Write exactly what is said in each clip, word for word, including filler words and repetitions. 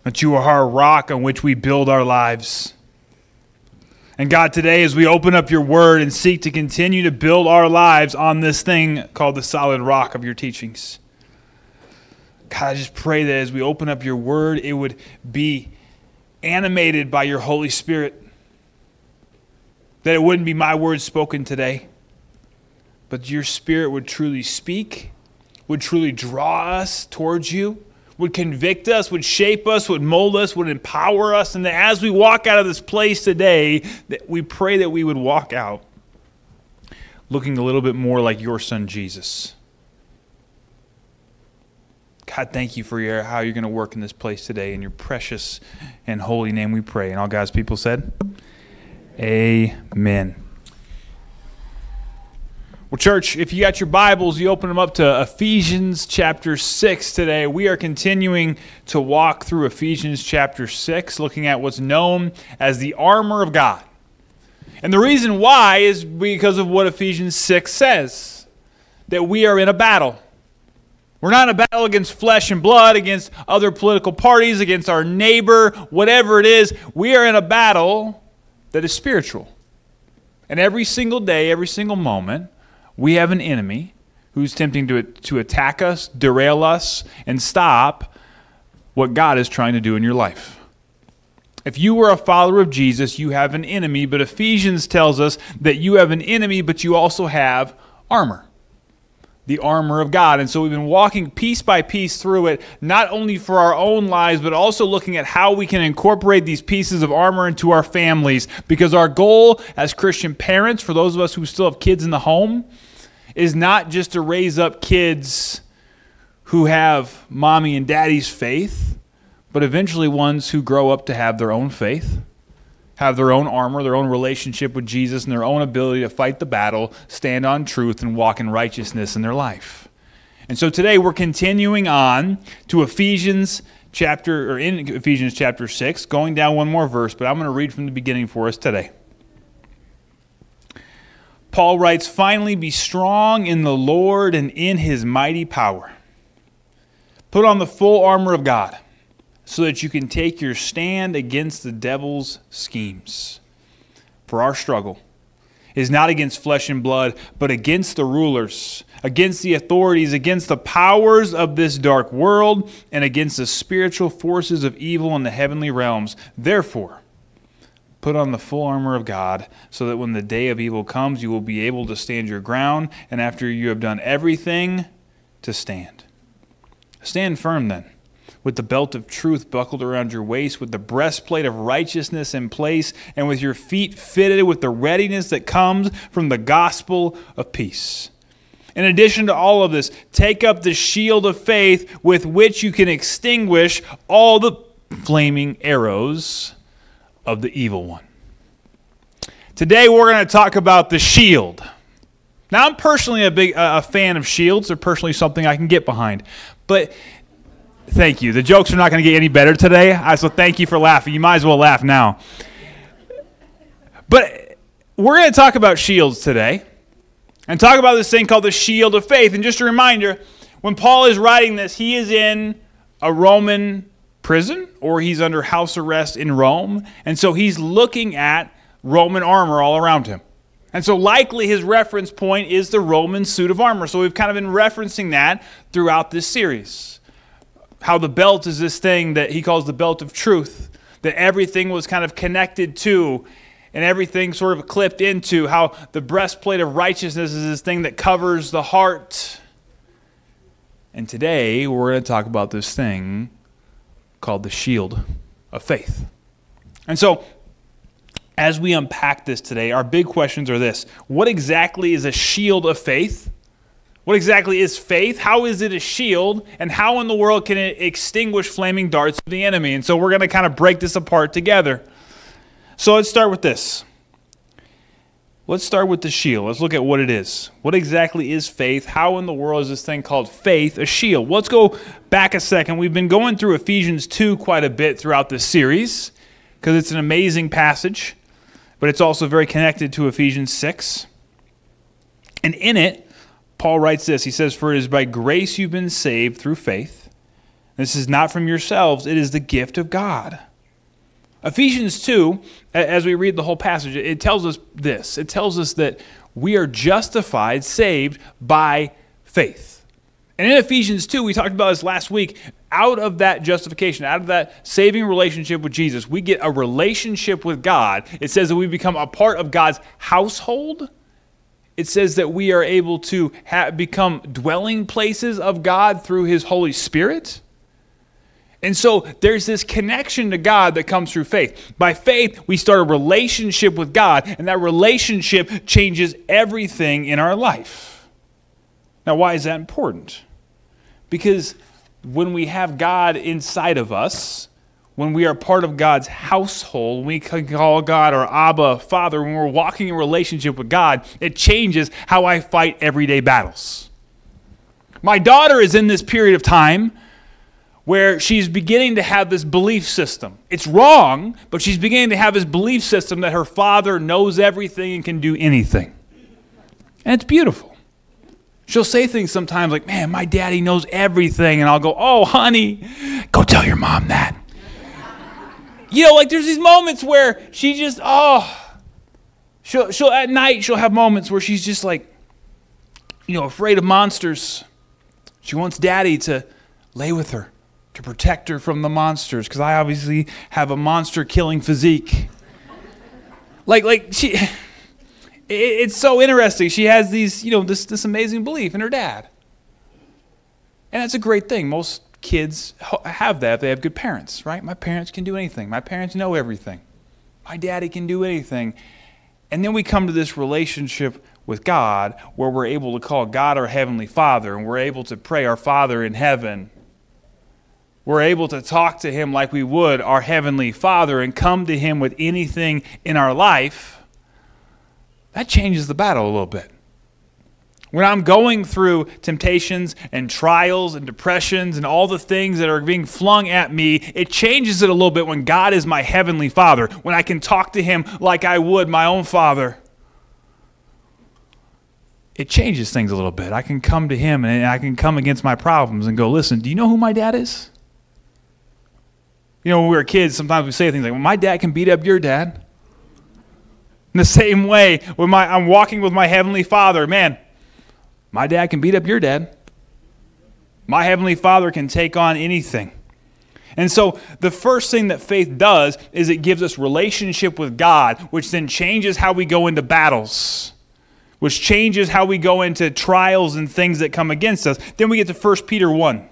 that you are our rock on which we build our lives. And God, today as we open up your word and seek to continue to build our lives on this thing called the solid rock of your teachings, God, I just pray that as we open up your word, it would be animated by your Holy Spirit. That it wouldn't be my words spoken today, but your Spirit would truly speak, would truly draw us towards you, would convict us, would shape us, would mold us, would empower us, and that as we walk out of this place today, that we pray that we would walk out looking a little bit more like your Son, Jesus. God, thank you for your, how you're going to work in this place today. In your precious and holy name we pray. And all God's people said, amen. Well, church, if you got your Bibles, you open them up to Ephesians chapter six today. We are continuing to walk through Ephesians chapter six, looking at what's known as the armor of God. And the reason why is because of what Ephesians six says, that we are in a battle. We're not in a battle against flesh and blood, against other political parties, against our neighbor, whatever it is. We are in a battle that is spiritual. And every single day, every single moment, we have an enemy who's attempting to, to attack us, derail us, and stop what God is trying to do in your life. If you were a follower of Jesus, you have an enemy, but Ephesians tells us that you have an enemy, but you also have armor. The armor of God. And so we've been walking piece by piece through it, not only for our own lives, but also looking at how we can incorporate these pieces of armor into our families. Because our goal as Christian parents, for those of us who still have kids in the home, is not just to raise up kids who have mommy and daddy's faith, but eventually ones who grow up to have their own faith, have their own armor, their own relationship with Jesus, and their own ability to fight the battle, stand on truth, and walk in righteousness in their life. And so today we're continuing on to Ephesians chapter, or in Ephesians chapter six, going down one more verse, but I'm going to read from the beginning for us today. Paul writes, "Finally be strong in the Lord and in his mighty power. Put on the full armor of God, so that you can take your stand against the devil's schemes. For our struggle is not against flesh and blood, but against the rulers, against the authorities, against the powers of this dark world, and against the spiritual forces of evil in the heavenly realms. Therefore, put on the full armor of God, so that when the day of evil comes, you will be able to stand your ground, and after you have done everything, to stand. Stand firm then, with the belt of truth buckled around your waist, with the breastplate of righteousness in place, and with your feet fitted with the readiness that comes from the gospel of peace. In addition to all of this, take up the shield of faith with which you can extinguish all the flaming arrows of the evil one." Today we're going to talk about the shield. Now, I'm personally a big uh, a fan of shields. They're personally something I can get behind. But thank you. The jokes are not going to get any better today, so thank you for laughing. You might as well laugh now. But we're going to talk about shields today and talk about this thing called the shield of faith. And just a reminder, when Paul is writing this, he is in a Roman prison or he's under house arrest in Rome. And so he's looking at Roman armor all around him. And so likely his reference point is the Roman suit of armor. So we've kind of been referencing that throughout this series. How the belt is this thing that he calls the belt of truth, that everything was kind of connected to and everything sort of clipped into, how the breastplate of righteousness is this thing that covers the heart. And today we're going to talk about this thing called the shield of faith. And so as we unpack this today, our big questions are this: what exactly is a shield of faith? What exactly is faith? How is it a shield? And how in the world can it extinguish flaming darts of the enemy? And so we're going to kind of break this apart together. So let's start with this. Let's start with the shield. Let's look at what it is. What exactly is faith? How in the world is this thing called faith a shield? Let's go back a second. We've been going through Ephesians two quite a bit throughout this series because it's an amazing passage, but it's also very connected to Ephesians six. And in it, Paul writes this. He says, "For it is by grace you've been saved through faith. This is not from yourselves. It is the gift of God. Ephesians two, as we read the whole passage, it tells us this. It tells us that we are justified, saved by faith. And in Ephesians two, we talked about this last week, out of that justification, out of that saving relationship with Jesus, we get a relationship with God. It says that we become a part of God's household. It says that we are able to ha- become dwelling places of God through His Holy Spirit. And so there's this connection to God that comes through faith. By faith, we start a relationship with God, and that relationship changes everything in our life. Now, why is that important? Because when we have God inside of us, when we are part of God's household, when we can call God our Abba Father, when we're walking in relationship with God, it changes how I fight everyday battles. My daughter is in this period of time where she's beginning to have this belief system. It's wrong, but she's beginning to have this belief system that her father knows everything and can do anything. And it's beautiful. She'll say things sometimes like, man, my daddy knows everything. And I'll go, oh, honey, go tell your mom that. You know, like there's these moments where she just, oh, she'll, she'll at night, she'll have moments where she's just like, you know, afraid of monsters. She wants daddy to lay with her, to protect her from the monsters, because I obviously have a monster-killing physique. Like, like she, it, it's so interesting. She has these, you know, this this amazing belief in her dad, and that's a great thing. Most kids have that if they have good parents, right? My parents can do anything. My parents know everything. My daddy can do anything, and then we come to this relationship with God where we're able to call God our Heavenly Father, and we're able to pray our Father in heaven. We're able to talk to Him like we would our Heavenly Father and come to Him with anything in our life. That changes the battle a little bit. When I'm going through temptations and trials and depressions and all the things that are being flung at me, it changes it a little bit when God is my Heavenly Father, when I can talk to Him like I would my own father. It changes things a little bit. I can come to Him and I can come against my problems and go, listen, do you know who my dad is? You know, when we were kids, sometimes we say things like, well, my dad can beat up your dad. In the same way, when my, I'm walking with my Heavenly Father, man, my dad can beat up your dad. My Heavenly Father can take on anything. And so the first thing that faith does is it gives us relationship with God, which then changes how we go into battles, which changes how we go into trials and things that come against us. Then we get to First Peter one.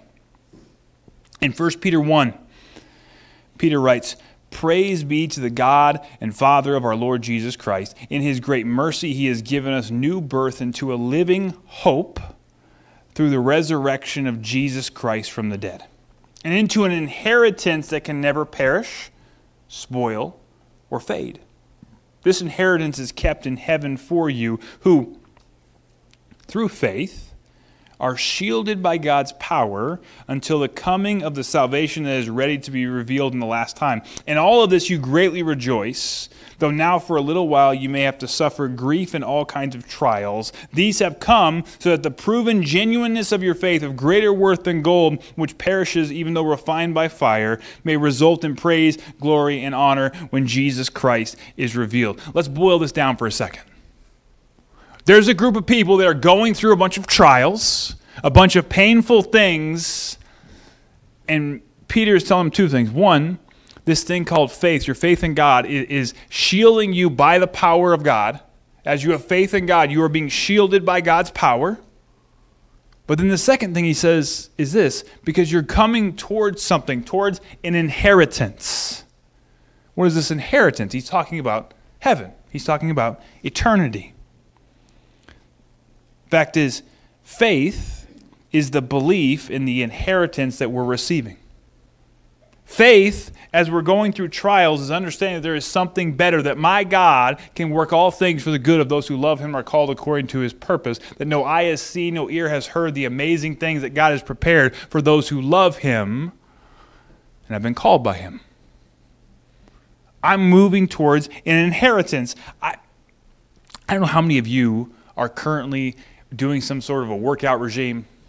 In First Peter one, Peter writes, praise be to the God and Father of our Lord Jesus Christ. In His great mercy, He has given us new birth into a living hope through the resurrection of Jesus Christ from the dead, and into an inheritance that can never perish, spoil, or fade. This inheritance is kept in heaven for you, who, through faith, are shielded by God's power until the coming of the salvation that is ready to be revealed in the last time. In all of this you greatly rejoice, though now for a little while you may have to suffer grief in all kinds of trials. These have come so that the proven genuineness of your faith, of greater worth than gold, which perishes even though refined by fire, may result in praise, glory, and honor when Jesus Christ is revealed. Let's boil this down for a second. There's a group of people that are going through a bunch of trials, a bunch of painful things, and Peter is telling them two things. One, this thing called faith, your faith in God, is shielding you by the power of God. As you have faith in God, you are being shielded by God's power. But then the second thing he says is this, because you're coming towards something, towards an inheritance. What is this inheritance? He's talking about heaven. He's talking about eternity. Fact is, faith is the belief in the inheritance that we're receiving. Faith, as we're going through trials, is understanding that there is something better, that my God can work all things for the good of those who love Him, are called according to His purpose, that no eye has seen, no ear has heard the amazing things that God has prepared for those who love Him and have been called by Him. I'm moving towards an inheritance. I, I don't know how many of you are currently doing some sort of a workout regime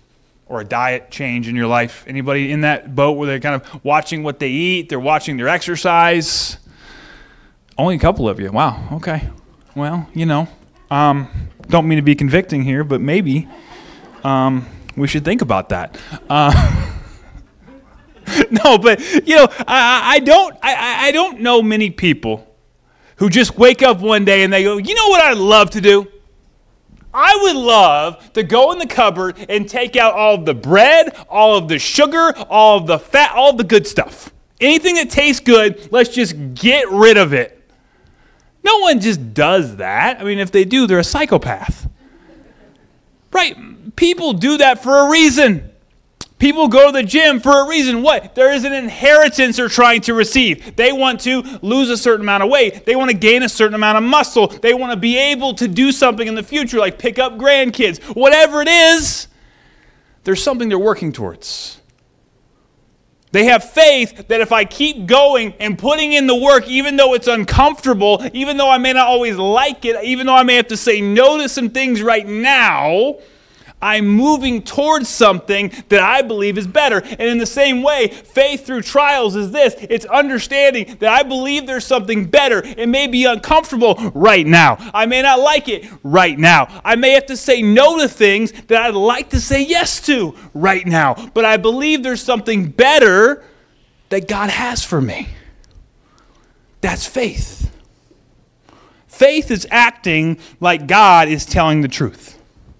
or a diet change in your life? Anybody in that boat where they're kind of watching what they eat, they're watching their exercise? Only a couple of you. Wow, okay. Well, you know, um, don't mean to be convicting here, but maybe um, we should think about that. Uh, no, but, you know, I, I don't I, I don't know many people who just wake up one day and they go, you know what I'd love to do? I would love to go in the cupboard and take out all of the bread, all of the sugar, all of the fat, all of the good stuff. Anything that tastes good, let's just get rid of it. No one just does that. I mean, if they do, they're a psychopath. Right? People do that for a reason. People go to the gym for a reason. What? There is an inheritance they're trying to receive. They want to lose a certain amount of weight. They want to gain a certain amount of muscle. They want to be able to do something in the future, like pick up grandkids. Whatever it is, there's something they're working towards. They have faith that if I keep going and putting in the work, even though it's uncomfortable, even though I may not always like it, even though I may have to say no to some things right now, I'm moving towards something that I believe is better. And in the same way, faith through trials is this. It's understanding that I believe there's something better. It may be uncomfortable right now. I may not like it right now. I may have to say no to things that I'd like to say yes to right now. But I believe there's something better that God has for me. That's faith. Faith is acting like God is telling the truth.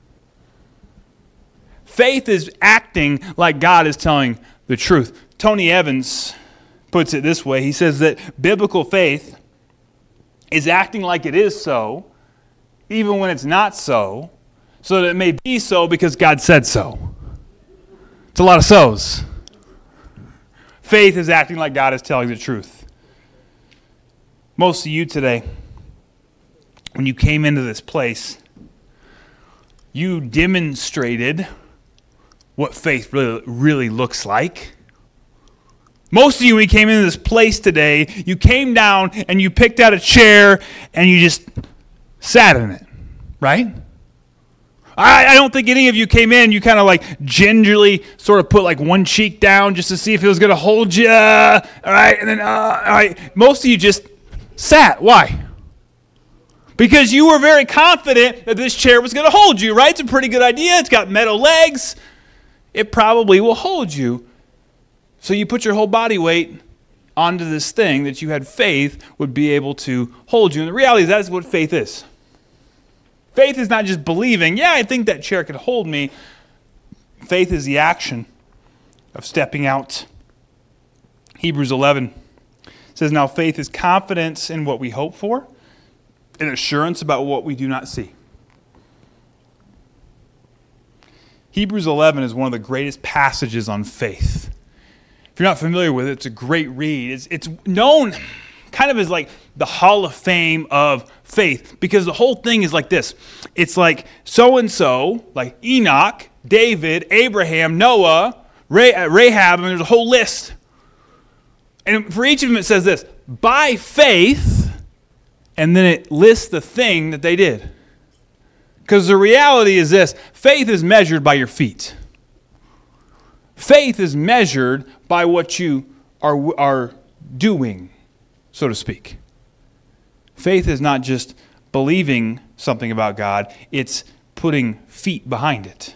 Faith is acting like God is telling the truth. Tony Evans puts it this way. He says that biblical faith is acting like it is so, even when it's not so, so that it may be so because God said so. It's a lot of so's. Faith is acting like God is telling the truth. Most of you today, when you came into this place, you demonstrated what faith really, really looks like. Most of you, when you came into this place today, you came down and you picked out a chair and you just sat in it, right? I, I don't think any of you came in, you kind of like gingerly sort of put like one cheek down just to see if it was going to hold you, all right? And then, uh, all right, most of you just sat. Why? Because you were very confident that this chair was going to hold you, right? It's a pretty good idea. It's got metal legs. It probably will hold you. So you put your whole body weight onto this thing that you had faith would be able to hold you. And the reality is that's what faith is. Faith is not just believing, yeah, I think that chair could hold me. Faith is the action of stepping out. Hebrews eleven says, now faith is confidence in what we hope for and assurance about what we do not see. Hebrews eleven is one of the greatest passages on faith. If you're not familiar with it, it's a great read. It's, it's known kind of as like the Hall of Fame of faith because the whole thing is like this. It's like so-and-so, like Enoch, David, Abraham, Noah, Rahab, and there's a whole list. And for each of them it says this, by faith, and then it lists the thing that they did. Because the reality is this, faith is measured by your feet. Faith is measured by what you are, are doing, so to speak. Faith is not just believing something about God, it's putting feet behind it.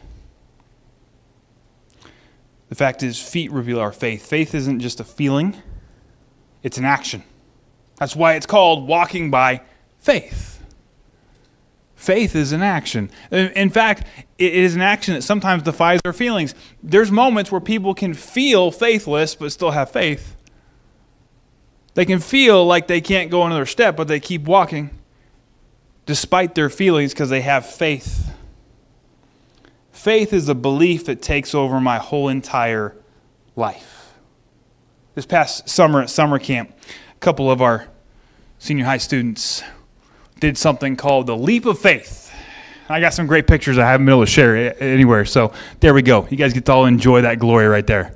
The fact is, feet reveal our faith. Faith isn't just a feeling, it's an action. That's why it's called walking by faith. Faith is an action. In fact, it is an action that sometimes defies our feelings. There's moments where people can feel faithless but still have faith. They can feel like they can't go another step, but they keep walking despite their feelings because they have faith. Faith is a belief that takes over my whole entire life. This past summer at summer camp, a couple of our senior high students did something called the Leap of Faith. I got some great pictures I haven't been able to share anywhere, so there we go. You guys get to all enjoy that glory right there.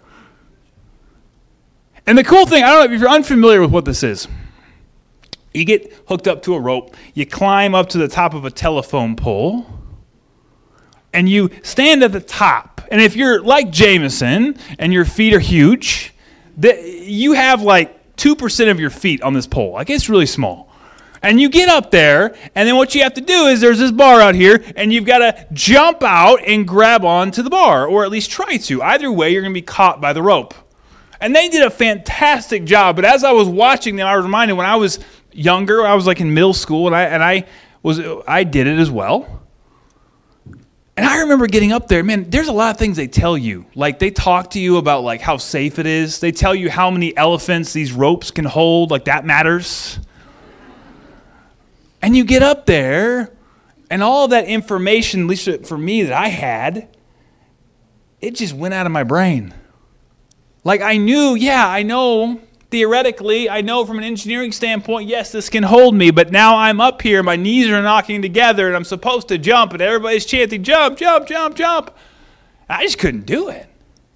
And the cool thing, I don't know if you're unfamiliar with what this is. You get hooked up to a rope, you climb up to the top of a telephone pole, and you stand at the top, And if you're like Jameson and your feet are huge, that you have like two percent of your feet on this pole. Like it's really small. And you get up there, and then what you have to do is there's this bar out here, and you've got to jump out and grab onto the bar, or at least try to. Either way, you're going to be caught by the rope. And they did a fantastic job. But as I was watching them, I was reminded when I was younger, I was like in middle school, and I and I was I did it as well. And I remember getting up there, man, there's a lot of things they tell you. Like they talk to you about like how safe it is. They tell you how many elephants these ropes can hold, like that matters. And you get up there, and all of that information, at least for me that I had, it just went out of my brain. Like I knew, yeah, I know, theoretically, I know from an engineering standpoint, yes, this can hold me, but now I'm up here, my knees are knocking together, and I'm supposed to jump, and everybody's chanting, jump, jump, jump, jump. I just couldn't do it.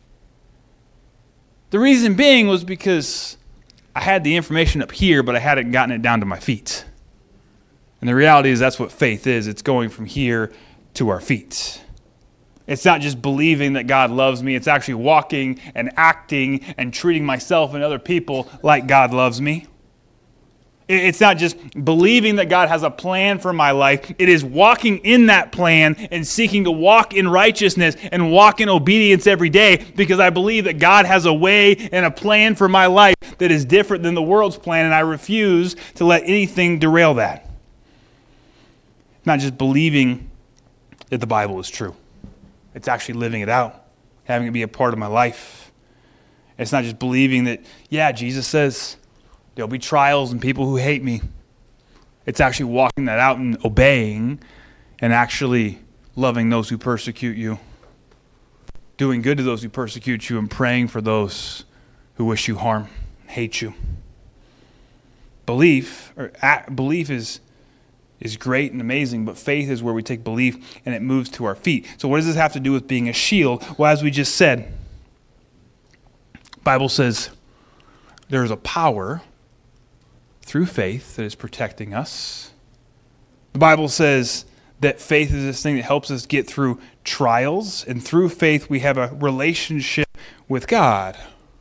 The reason being was because I had the information up here, but I hadn't gotten it down to my feet. And the reality is that's what faith is. It's going from here to our feet. It's not just believing that God loves me. It's actually walking and acting and treating myself and other people like God loves me. It's not just believing that God has a plan for my life. It is walking in that plan and seeking to walk in righteousness and walk in obedience every day because I believe that God has a way and a plan for my life that is different than the world's plan, and I refuse to let anything derail that. Not just believing that the Bible is true. It's actually living it out, having it be a part of my life. It's not just believing that, yeah, Jesus says there'll be trials and people who hate me. It's actually walking that out and obeying and actually loving those who persecute you, doing good to those who persecute you, and praying for those who wish you harm, hate you. Belief, or belief is is great and amazing, but faith is where we take belief and it moves to our feet. So what does this have to do with being a shield? Well, as we just said, the Bible says there is a power through faith that is protecting us. The Bible says that faith is this thing that helps us get through trials, and through faith we have a relationship with God.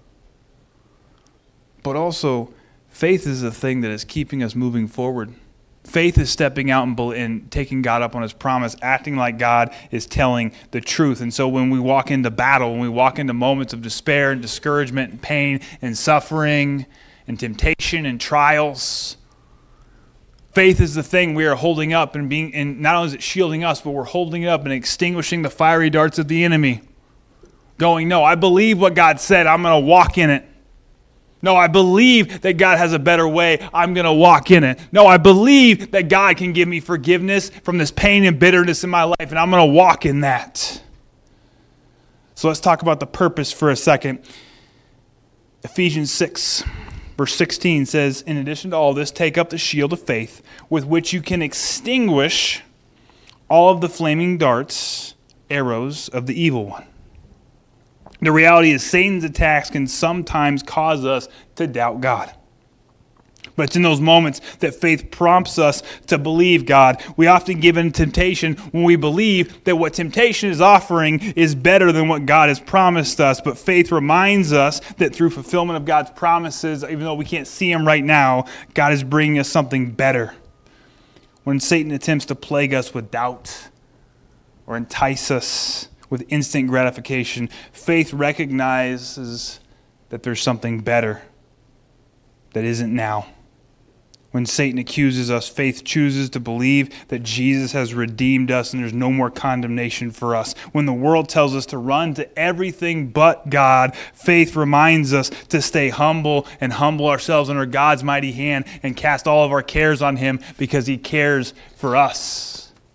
But also, faith is the thing that is keeping us moving forward. Faith is stepping out and, and taking God up on his promise, acting like God is telling the truth. And so when we walk into battle, when we walk into moments of despair and discouragement and pain and suffering and temptation and trials, faith is the thing we are holding up, and being, and not only is it shielding us, but we're holding it up and extinguishing the fiery darts of the enemy. Going, no, I believe what God said. I'm going to walk in it. No, I believe that God has a better way. I'm going to walk in it. No, I believe that God can give me forgiveness from this pain and bitterness in my life, and I'm going to walk in that. So let's talk about the purpose for a second. Ephesians six, verse sixteen says, in addition to all this, take up the shield of faith with which you can extinguish all of the flaming darts, arrows of the evil one. The reality is Satan's attacks can sometimes cause us to doubt God. But it's in those moments that faith prompts us to believe God. We often give in temptation when we believe that what temptation is offering is better than what God has promised us. But faith reminds us that through fulfillment of God's promises, even though we can't see them right now, God is bringing us something better. When Satan attempts to plague us with doubt or entice us with instant gratification, faith recognizes that there's something better that isn't now. When Satan accuses us, faith chooses to believe that Jesus has redeemed us and there's no more condemnation for us. When the world tells us to run to everything but God, faith reminds us to stay humble and humble ourselves under God's mighty hand and cast all of our cares on him because he cares for us.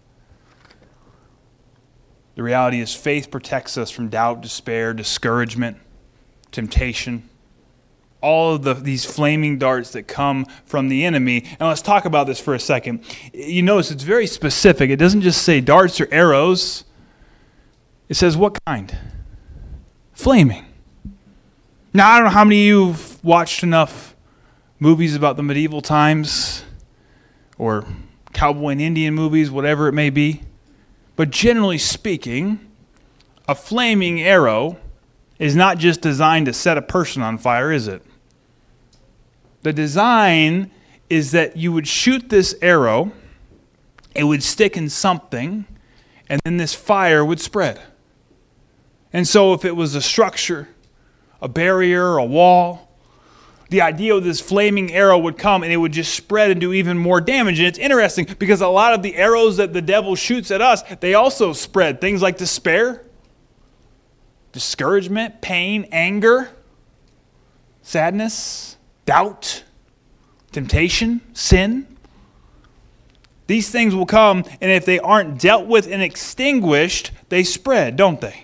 The reality is faith protects us from doubt, despair, discouragement, temptation, all of the, these flaming darts that come from the enemy. And let's talk about this for a second. You notice it's very specific. It doesn't just say darts or arrows. It says what kind? Flaming. Now, I don't know how many of you have watched enough movies about the medieval times or cowboy and Indian movies, whatever it may be. But generally speaking, a flaming arrow is not just designed to set a person on fire, is it? The design is that you would shoot this arrow, it would stick in something, and then this fire would spread. And so if it was a structure, a barrier, a wall, the idea of this flaming arrow would come and it would just spread and do even more damage. And it's interesting because a lot of the arrows that the devil shoots at us, they also spread. Things like despair, discouragement, pain, anger, sadness, doubt, temptation, sin. These things will come, and if they aren't dealt with and extinguished, they spread, don't they?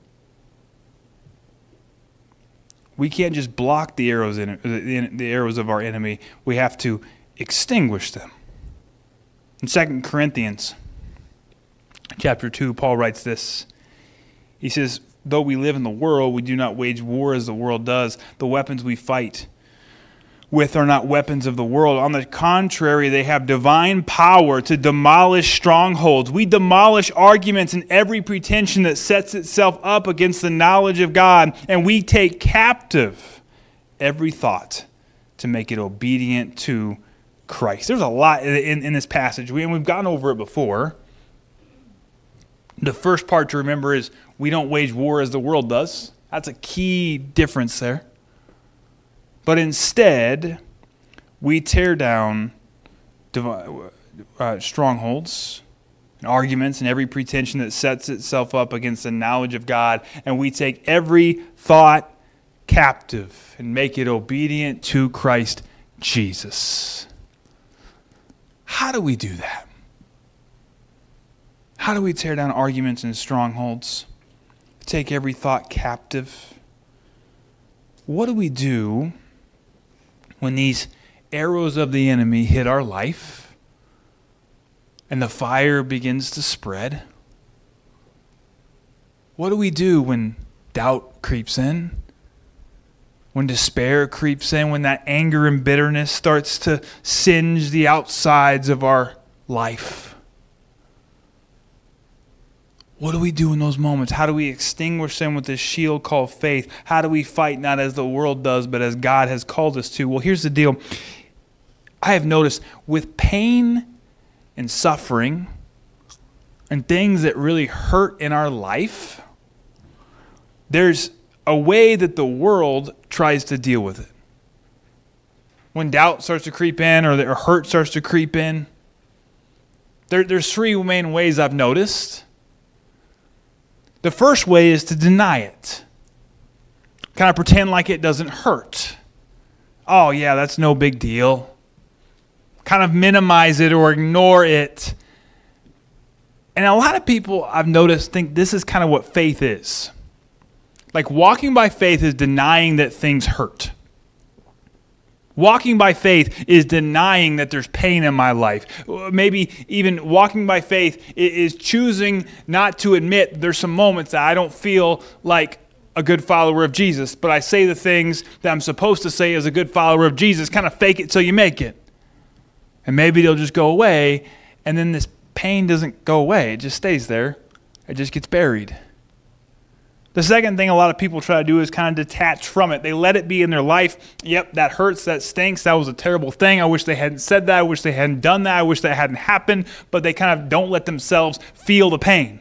We can't just block the arrows in the arrows of our enemy. We have to extinguish them. In Second Corinthians chapter two, Paul writes this. He says, though we live in the world, we do not wage war as the world does. The weapons we fight with are not weapons of the world. On the contrary, they have divine power to demolish strongholds. We demolish arguments and every pretension that sets itself up against the knowledge of God, and we take captive every thought to make it obedient to Christ. There's a lot in, in this passage, we, and we've gone over it before. The first part to remember is we don't wage war as the world does. That's a key difference there. But instead, we tear down uh, strongholds and arguments and every pretension that sets itself up against the knowledge of God, and we take every thought captive and make it obedient to Christ Jesus. How do we do that? How do we tear down arguments and strongholds? Take every thought captive? What do we do when these arrows of the enemy hit our life and the fire begins to spread? What do we do when doubt creeps in? When despair creeps in? When that anger and bitterness starts to singe the outsides of our life? What do we do in those moments? How do we extinguish them with this shield called faith? How do we fight not as the world does, but as God has called us to? Well, here's the deal. I have noticed with pain and suffering and things that really hurt in our life, there's a way that the world tries to deal with it. When doubt starts to creep in or the hurt starts to creep in, there, there's three main ways I've noticed. The first way is to deny it. Kind of pretend like it doesn't hurt. Oh yeah, that's no big deal. Kind of minimize it or ignore it. And a lot of people I've noticed think this is kind of what faith is. Like walking by faith is denying that things hurt. Walking by faith is denying that there's pain in my life. Maybe even walking by faith is choosing not to admit there's some moments that I don't feel like a good follower of Jesus, but I say the things that I'm supposed to say as a good follower of Jesus, kind of fake it till you make it. And maybe they'll just go away, and then this pain doesn't go away. It just stays there. It just gets buried. The second thing a lot of people try to do is kind of detach from it. They let it be in their life. Yep, that hurts, that stinks, that was a terrible thing. I wish they hadn't said that. I wish they hadn't done that. I wish that hadn't happened. But they kind of don't let themselves feel the pain.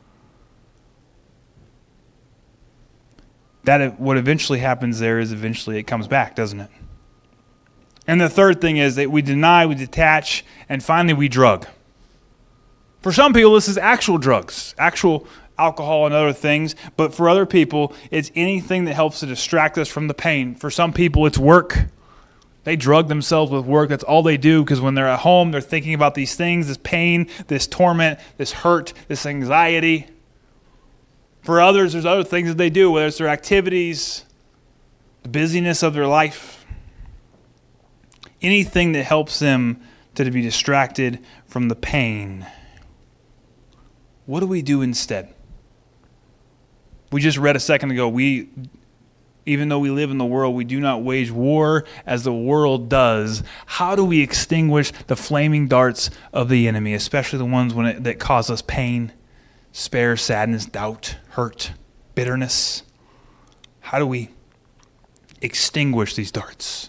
That what eventually happens there is eventually it comes back, doesn't it? And the third thing is that we deny, we detach, and finally we drug. For some people, this is actual drugs, actual alcohol and other things, but for other people, it's anything that helps to distract us from the pain. For some people, it's work. They drug themselves with work. That's all they do because when they're at home, they're thinking about these things, this pain, this torment, this hurt, this anxiety. For others, there's other things that they do, whether it's their activities, the busyness of their life, anything that helps them to be distracted from the pain. What do we do instead? We just read a second ago, we, even though we live in the world, we do not wage war as the world does. How do we extinguish the flaming darts of the enemy, especially the ones when it, that cause us pain, despair, sadness, doubt, hurt, bitterness. How do we extinguish these darts?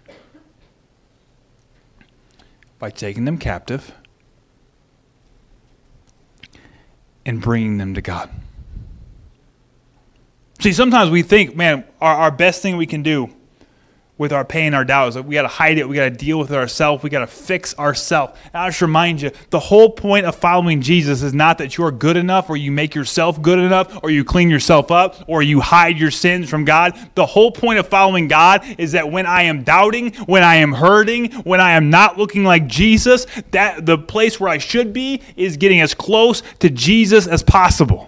By taking them captive and bringing them to God. See, sometimes we think, man, our, our best thing we can do with our pain, our doubt, is that we got to hide it. We got to deal with it ourselves. We got to fix ourselves. And I just remind you, the whole point of following Jesus is not that you're good enough, or you make yourself good enough, or you clean yourself up, or you hide your sins from God. The whole point of following God is that when I am doubting, when I am hurting, when I am not looking like Jesus, that the place where I should be is getting as close to Jesus as possible.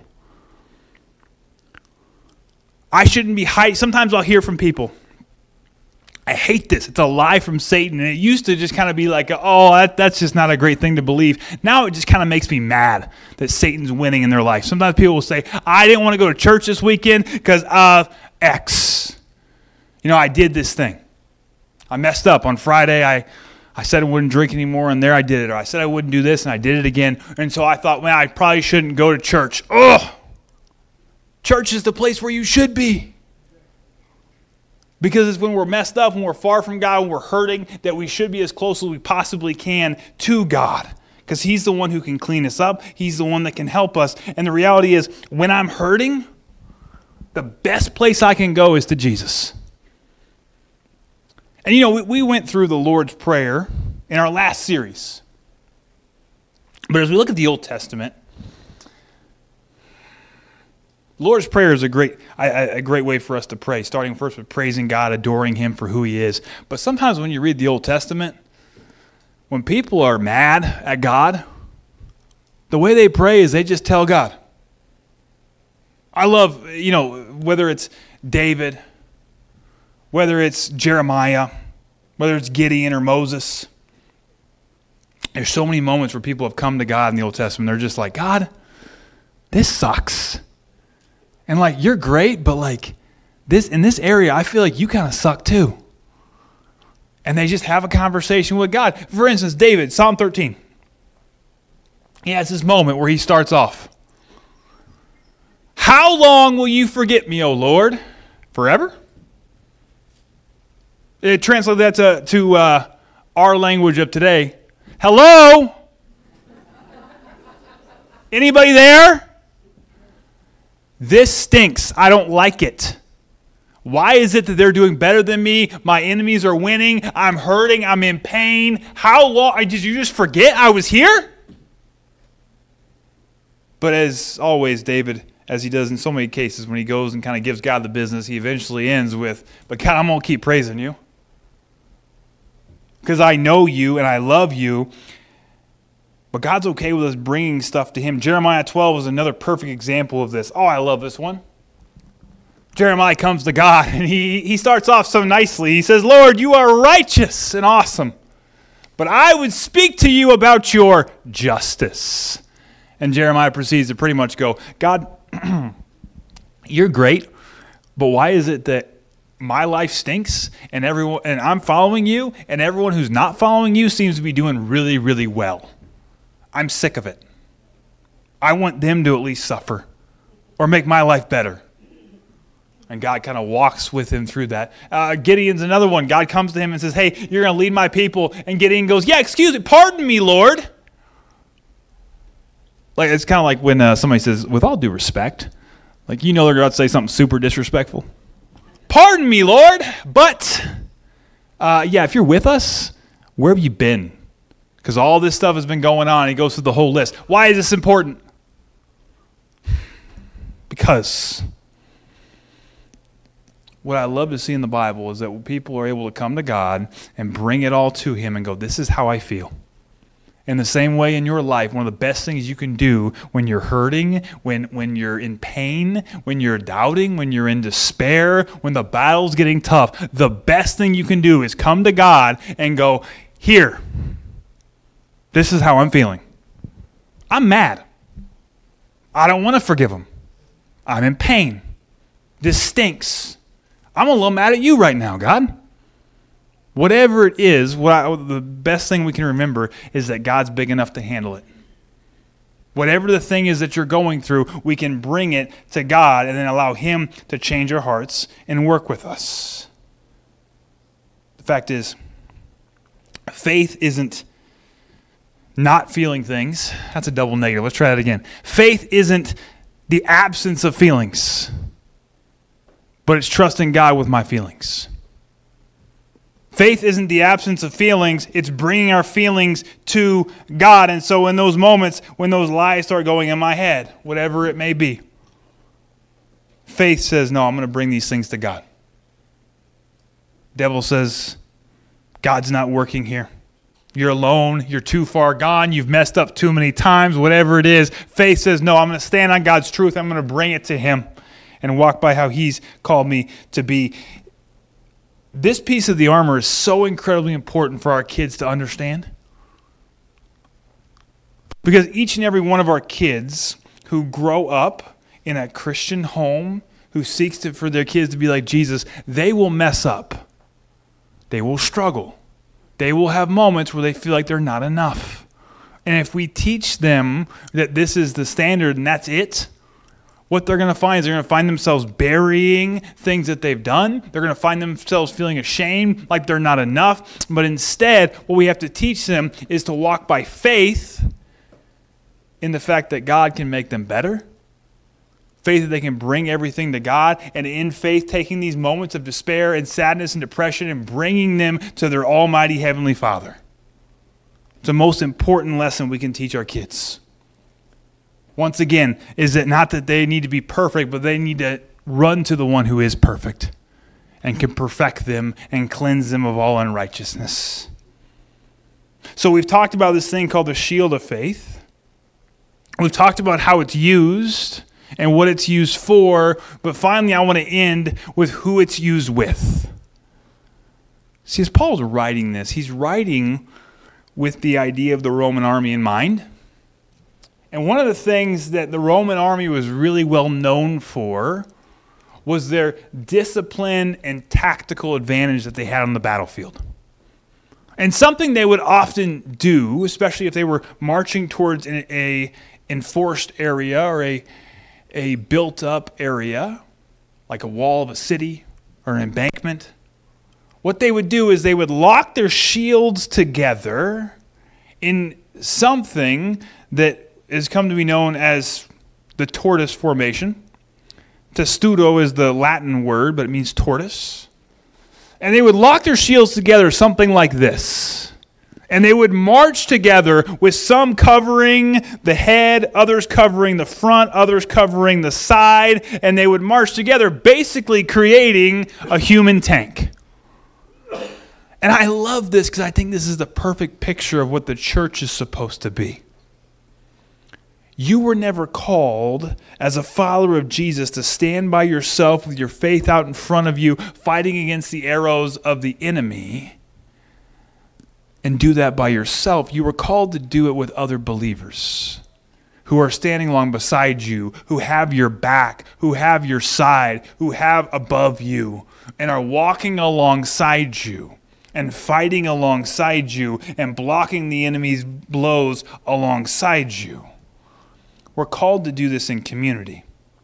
I shouldn't be hiding. Sometimes I'll hear from people, I hate this. It's a lie from Satan. And it used to just kind of be like, oh, that, that's just not a great thing to believe. Now it just kind of makes me mad that Satan's winning in their life. Sometimes people will say, I didn't want to go to church this weekend because of X. You know, I did this thing. I messed up. On Friday, I, I said I wouldn't drink anymore, and there I did it. Or I said I wouldn't do this, and I did it again. And so I thought, man, I probably shouldn't go to church. Ugh! Church is the place where you should be. Because it's when we're messed up, when we're far from God, when we're hurting, that we should be as close as we possibly can to God. Because He's the one who can clean us up. He's the one that can help us. And the reality is, when I'm hurting, the best place I can go is to Jesus. And you know, we, we went through the Lord's Prayer in our last series. But as we look at the Old Testament, Lord's Prayer is a great a, a great way for us to pray, starting first with praising God, adoring Him for who He is. But sometimes when you read the Old Testament, when people are mad at God, the way they pray is they just tell God. I love, you know, whether it's David, whether it's Jeremiah, whether it's Gideon or Moses, there's so many moments where people have come to God in the Old Testament. They're just like, God, this sucks. And like, you're great, but like this in this area, I feel like you kind of suck too. And they just have a conversation with God. For instance, David, Psalm thirteen. He has this moment where he starts off. How long will you forget me, O Lord? Forever? It translates that to, to uh, our language of today. Hello? Anybody there? This stinks. I don't like it. Why is it that they're doing better than me? My enemies are winning. I'm hurting. I'm in pain. How long? Did you just forget I was here? But as always, David, as he does in so many cases, when he goes and kind of gives God the business, he eventually ends with, but God, I'm going to keep praising you. Because I know you and I love you. But God's okay with us bringing stuff to Him. Jeremiah twelve is another perfect example of this. Oh, I love this one. Jeremiah comes to God, and he, he starts off so nicely. He says, Lord, you are righteous and awesome, but I would speak to you about your justice. And Jeremiah proceeds to pretty much go, God, you're great, but why is it that my life stinks and everyone and I'm following you, and everyone who's not following you seems to be doing really, really well? I'm sick of it. I want them to at least suffer or make my life better. And God kind of walks with him through that. Uh, Gideon's another one. God comes to him and says, hey, you're going to lead my people. And Gideon goes, yeah, excuse me, pardon me, Lord. Like it's kind of like when uh, somebody says, with all due respect, like you know they're about to say something super disrespectful. Pardon me, Lord, but uh, yeah, if you're with us, where have you been? Because all this stuff has been going on. He goes through the whole list. Why is this important? Because what I love to see in the Bible is that people are able to come to God and bring it all to Him and go, this is how I feel. In the same way in your life, one of the best things you can do when you're hurting, when, when you're in pain, when you're doubting, when you're in despair, when the battle's getting tough, the best thing you can do is come to God and go, here, this is how I'm feeling. I'm mad. I don't want to forgive him. I'm in pain. This stinks. I'm a little mad at you right now, God. Whatever it is, what I, the best thing we can remember is that God's big enough to handle it. Whatever the thing is that you're going through, we can bring it to God and then allow Him to change our hearts and work with us. The fact is, faith isn't not feeling things. That's a double negative. Let's try that again. Faith isn't the absence of feelings, but it's trusting God with my feelings. Faith isn't the absence of feelings, it's bringing our feelings to God. And so in those moments, when those lies start going in my head, whatever it may be, faith says, no, I'm going to bring these things to God. Devil says, God's not working here. You're alone, you're too far gone, you've messed up too many times, whatever it is. Faith says, no, I'm going to stand on God's truth, I'm going to bring it to Him and walk by how He's called me to be. This piece of the armor is so incredibly important for our kids to understand. Because each and every one of our kids who grow up in a Christian home, who seeks to, for their kids to be like Jesus, they will mess up. They will struggle. They will have moments where they feel like they're not enough. And if we teach them that this is the standard and that's it, what they're going to find is they're going to find themselves burying things that they've done. They're going to find themselves feeling ashamed, like they're not enough. But instead, what we have to teach them is to walk by faith in the fact that God can make them better. Faith that they can bring everything to God. And in faith, taking these moments of despair and sadness and depression and bringing them to their almighty Heavenly Father. It's the most important lesson we can teach our kids. Once again, is it not that they need to be perfect, but they need to run to the one who is perfect and can perfect them and cleanse them of all unrighteousness. So we've talked about this thing called the shield of faith. We've talked about how it's used and what it's used for, but finally I want to end with who it's used with. See, as Paul's writing this, he's writing with the idea of the Roman army in mind. And one of the things that the Roman army was really well known for was their discipline and tactical advantage that they had on the battlefield. And something they would often do, especially if they were marching towards an a enforced area or a, a built-up area, like a wall of a city or an embankment, what they would do is they would lock their shields together in something that has come to be known as the tortoise formation. Testudo is the Latin word, but it means tortoise. And they would lock their shields together something like this. And they would march together with some covering the head, others covering the front, others covering the side, and they would march together, basically creating a human tank. And I love this because I think this is the perfect picture of what the church is supposed to be. You were never called as a follower of Jesus to stand by yourself with your faith out in front of you, fighting against the arrows of the enemy, and do that by yourself. You were called to do it with other believers who are standing along beside you, who have your back, who have your side, who have above you, and are walking alongside you and fighting alongside you and blocking the enemy's blows alongside you. We're called to do this in community.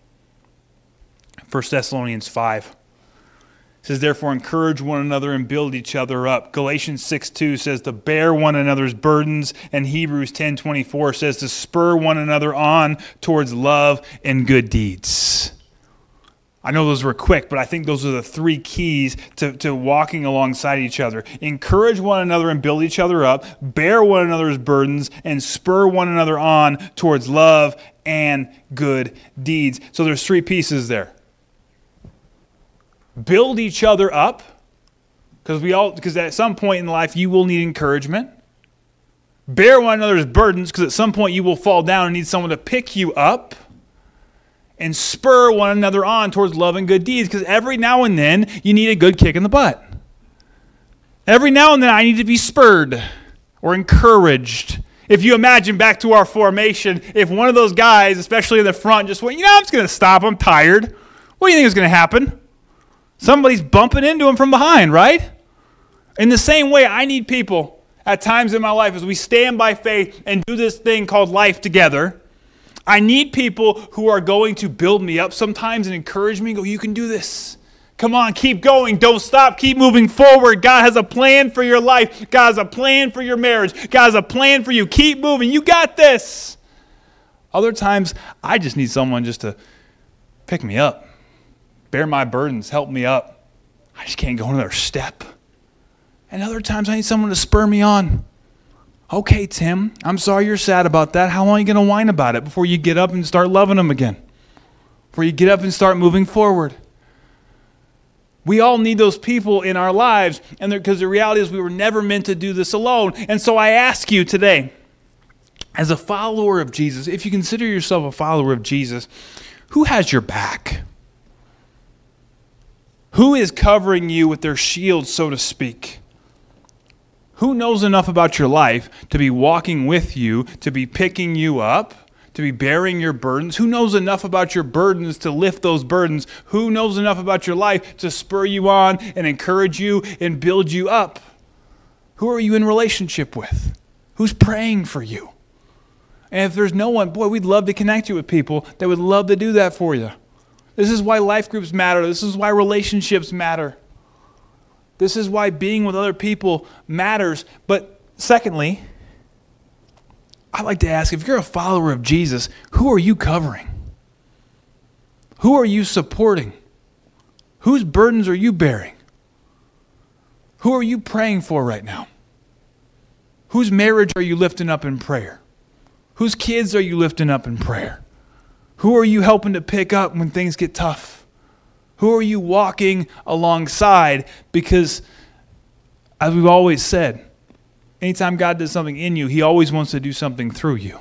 First Thessalonians five says, therefore encourage one another and build each other up. Galatians six two says to bear one another's burdens. And Hebrews ten twenty-four says to spur one another on towards love and good deeds. I know those were quick, but I think those are the three keys to, to walking alongside each other. Encourage one another and build each other up, bear one another's burdens, and spur one another on towards love and good deeds. So there's three pieces there. Build each other up, because we all because at some point in life you will need encouragement. Bear one another's burdens, because at some point you will fall down and need someone to pick you up. And spur one another on towards love and good deeds, because every now and then you need a good kick in the butt. Every now and then I need to be spurred or encouraged. If you imagine back to our formation, if one of those guys, especially in the front, just went, you know, I'm just going to stop, I'm tired. What do you think is going to happen? Somebody's bumping into him from behind, right? In the same way, I need people at times in my life as we stand by faith and do this thing called life together. I need people who are going to build me up sometimes and encourage me. Go, you can do this. Come on, keep going. Don't stop. Keep moving forward. God has a plan for your life. God has a plan for your marriage. God has a plan for you. Keep moving. You got this. Other times, I just need someone just to pick me up, bear my burdens, help me up. I just can't go another step. And other times, I need someone to spur me on. Okay, Tim, I'm sorry you're sad about that. How long are you going to whine about it before you get up and start loving them again? Before you get up and start moving forward? We all need those people in our lives, and because the reality is we were never meant to do this alone. And so I ask you today, as a follower of Jesus, if you consider yourself a follower of Jesus, who has your back? Who is covering you with their shield, so to speak? Who knows enough about your life to be walking with you, to be picking you up, to be bearing your burdens? Who knows enough about your burdens to lift those burdens? Who knows enough about your life to spur you on and encourage you and build you up? Who are you in relationship with? Who's praying for you? And if there's no one, boy, we'd love to connect you with people that would love to do that for you. This is why life groups matter. This is why relationships matter. This is why being with other people matters. But secondly, I'd like to ask, if you're a follower of Jesus, who are you covering? Who are you supporting? Whose burdens are you bearing? Who are you praying for right now? Whose marriage are you lifting up in prayer? Whose kids are you lifting up in prayer? Who are you helping to pick up when things get tough? Who are you walking alongside? Because, as we've always said, anytime God does something in you, He always wants to do something through you.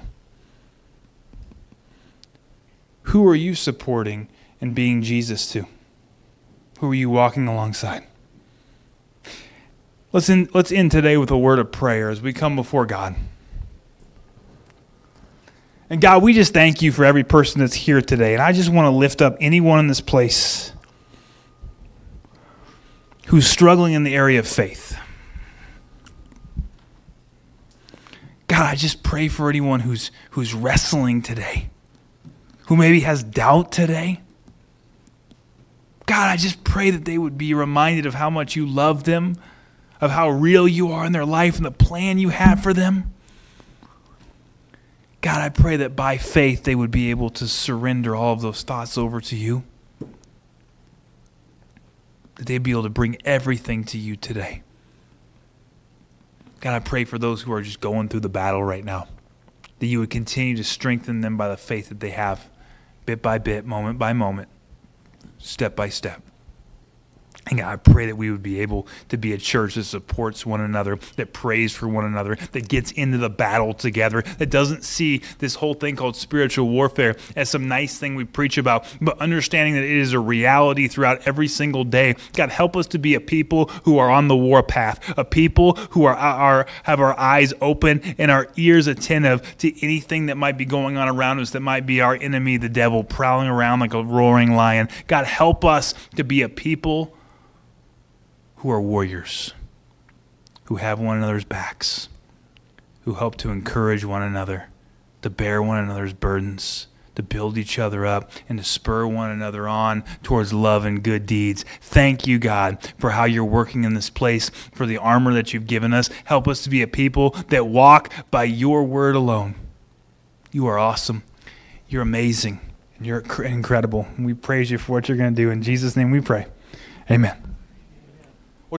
Who are you supporting and being Jesus to? Who are you walking alongside? Let's end, let's end today with a word of prayer as we come before God. And God, we just thank you for every person that's here today. And I just want to lift up anyone in this place who's struggling in the area of faith. God, I just pray for anyone who's who's wrestling today, who maybe has doubt today. God, I just pray that they would be reminded of how much you love them, of how real you are in their life and the plan you have for them. God, I pray that by faith they would be able to surrender all of those thoughts over to you. That they'd be able to bring everything to you today. God, I pray for those who are just going through the battle right now, that you would continue to strengthen them by the faith that they have, bit by bit, moment by moment, step by step. And God, I pray that we would be able to be a church that supports one another, that prays for one another, that gets into the battle together, that doesn't see this whole thing called spiritual warfare as some nice thing we preach about, but understanding that it is a reality throughout every single day. God, help us to be a people who are on the war path, a people who are, are have our eyes open and our ears attentive to anything that might be going on around us that might be our enemy, the devil, prowling around like a roaring lion. God, help us to be a people who are warriors, who have one another's backs, who help to encourage one another, to bear one another's burdens, to build each other up, and to spur one another on towards love and good deeds. Thank you, God, for how you're working in this place, for the armor that you've given us. Help us to be a people that walk by your word alone. You are awesome. You're amazing. And you're incredible. And we praise you for what you're going to do. In Jesus' name we pray. Amen.